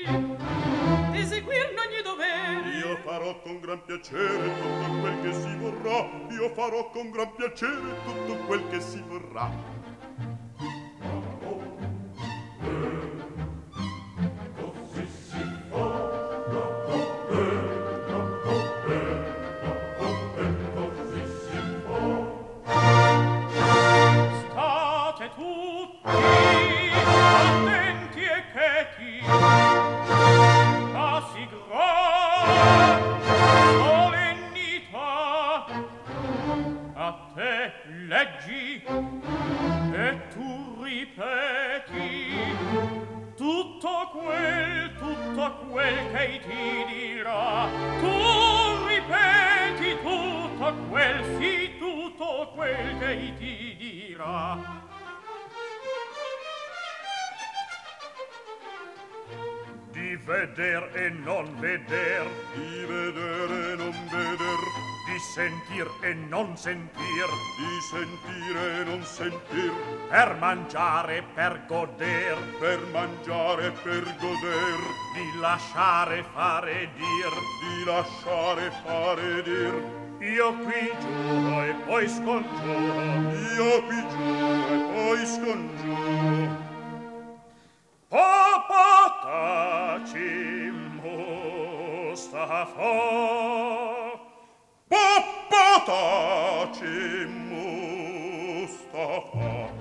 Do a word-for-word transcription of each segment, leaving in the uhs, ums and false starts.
d'eseguirne ogni dovere. Io farò con gran piacere tutto quel che si vorrà. Io farò con gran piacere tutto quel che si vorrà. Leggi e tu ripeti tutto quel, tutto quel che ti dirà. Tu ripeti tutto quel, sì, tutto quel che ti dirà. Di veder e non veder, di vedere e non veder, di sentir e non sentir, di sentire e non sentir, per mangiare e per goder, per mangiare e per goder, di lasciare fare dir, di lasciare fare dir. Io qui giuro e poi scongiuro, io qui giuro e poi scongiuro. Papa taci Mustafa, Papa taci Mustafa.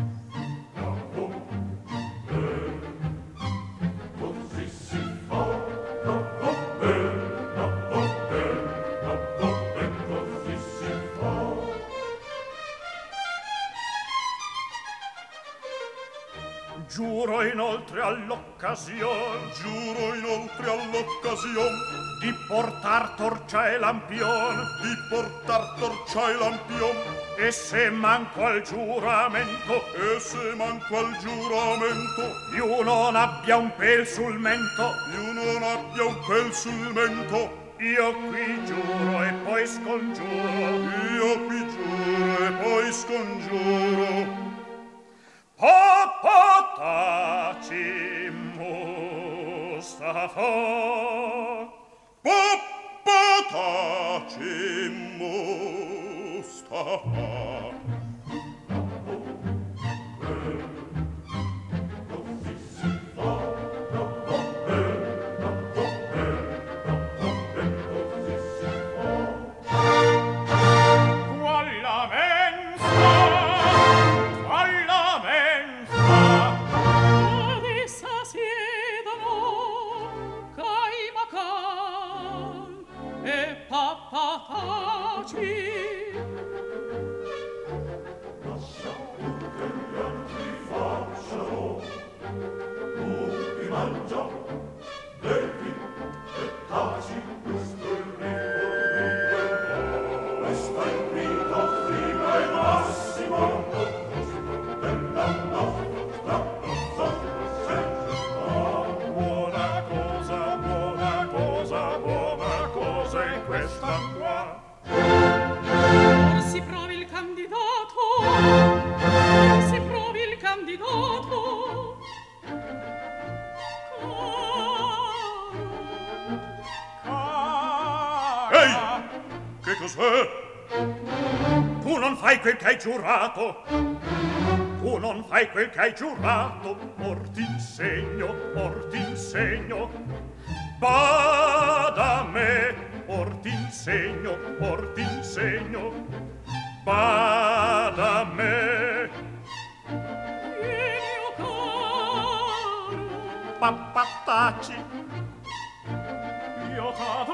Giuro inoltre all'occasione, giuro inoltre all'occasione, di portar torcia e lampion, di portar torcia e lampion, e se manco al giuramento, e se manco al giuramento, io non abbia un pel sul mento, io non abbia un pel sul mento, io qui giuro e poi scongiuro, io qui giuro e poi scongiuro. Papa taci Mustafa, Papa taci Mustafa. Tu non fai quel che hai giurato, tu non fai quel che hai giurato, or t'insegno, or t'insegno, bada a me, or t'insegno, or t'insegno, bada a me. Io caro, Papà taci, io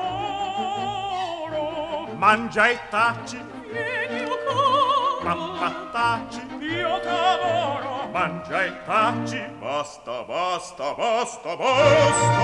t'adoro, mangia e taci, io caro, papà taci, io t'adoro, mangia e taci. Basta, basta, basta, basta.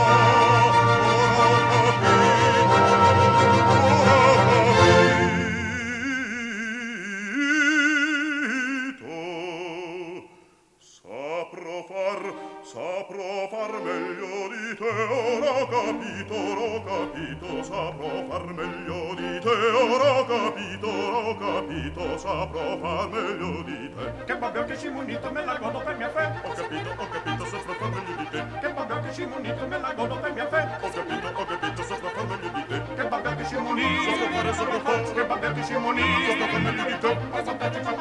Saprò far, saprò far meglio di te, ora capito, ora capito, saprò far meglio di te, ora capito, ora capito, saprò far meglio di te. che vabbè che si munito me la godo per mia fe. Ho capito, ho capito, saprò far meglio di te. Che vabbè che si scimoni che me la godo per mia fe. Ho capito, ho capito, sto scappando meglio di te. Che babbetti scimoni, sto scappare sopra te. Che babbetti scimoni, sto scappando meglio di te.